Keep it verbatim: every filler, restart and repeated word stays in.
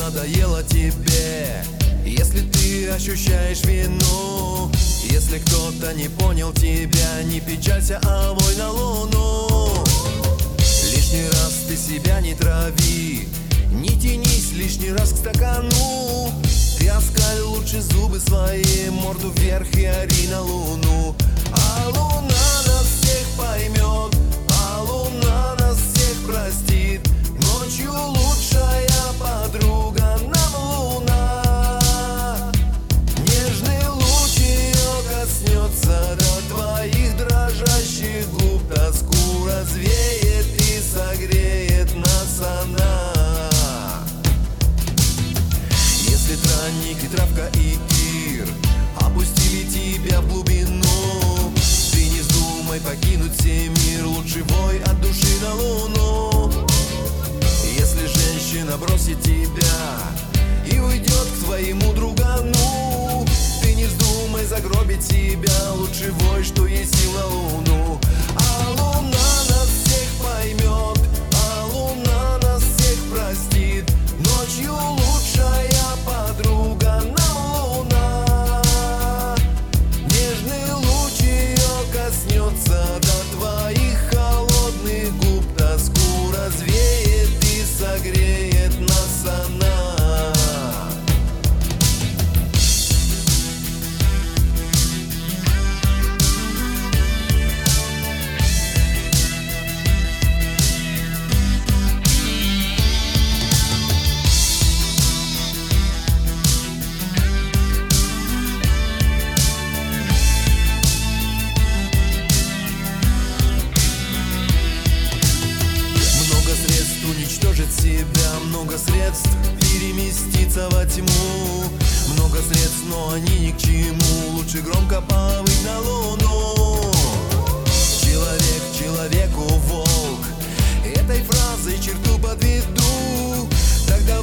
надоело тебе, если ты ощущаешь вину, если кто-то не понял тебя, не печалься, авой на луну. Лишний раз ты себя не трави, не тянись лишний раз к стакану. Ты оскаль лучше зубы свои, морду вверх и ори на луну. А луна нас всех поймет, а луна нас всех простит. Ночью лучшая подруга нам луна. Нежный луч ее коснется до твоих дрожащих губ, тоску развеет и согреет нас она. Если тральник и травка и кир опустили тебя в глубину, ты не вздумай покинуть сей мир, лучше вой от души на луну. Если женщина бросит тебя и уйдет к твоему другану, ты не вздумай загробить себя, лучше вой, что есть сил на луну. А луна нас всех поймет, а луна нас всех простит. Ночью лучшая подруга нам луна. Нежный луч ее коснется до твоих холодных губ, тоску развеет и согреет нас она. Уничтожить себя, много средств переместиться во тьму. Много средств, но они ни к чему, лучше громко повыть на луну. Человек человеку волк, этой фразой черту подведу. Тогда